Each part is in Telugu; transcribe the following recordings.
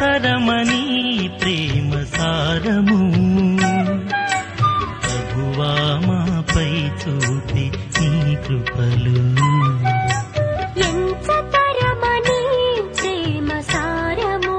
తరమని ప్రేమ సారము ప్రభువా మాపై చూపి నీ కృపలు. ఎంత తరమని ప్రేమ సారము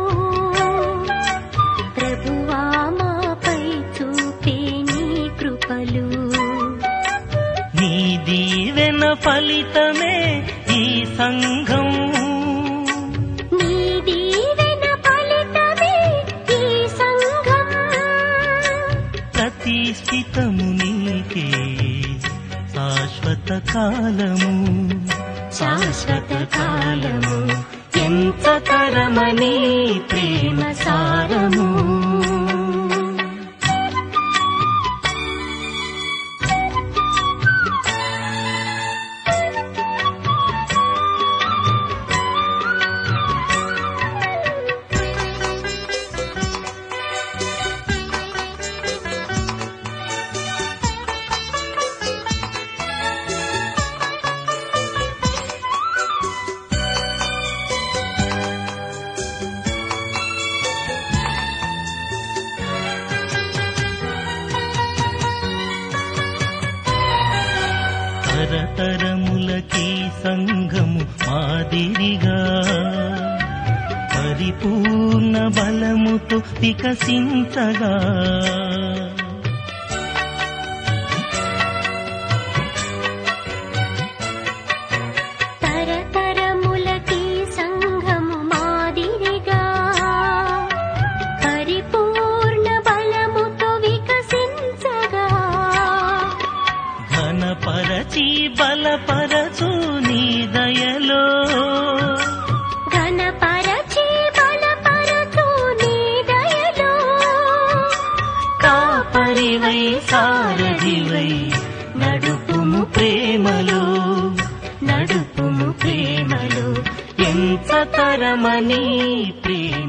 ప్రభువా మాపై చూపి నీ కృపలు. నీ దీవెన ఫలితమే ఈ సంఘం, నీ దీవెన ఫలితమే ఈ సంఘం. ప్రతిష్ఠితము నీకే శాశ్వత కాలము, శాశ్వత కాలము. ఎంత తరమని ప్రేమ సారము. తరతరములకీ సంఘము మాదిరిగా పరిపూర్ణ బలముతో వికసించగా, తరతరములకీ సంఘము మాదిరిగా పరిపూర్ణ బలముతో వికసించగా, ఘనపరచి బలపరచు నీ దయలో, ఘనపరచి బలపరచు నీ దయలో. కాపరివై సారథివై నడుపుము ప్రేమలో, నడుపుము ప్రేమలో. ఎంత తరమని ప్రేమ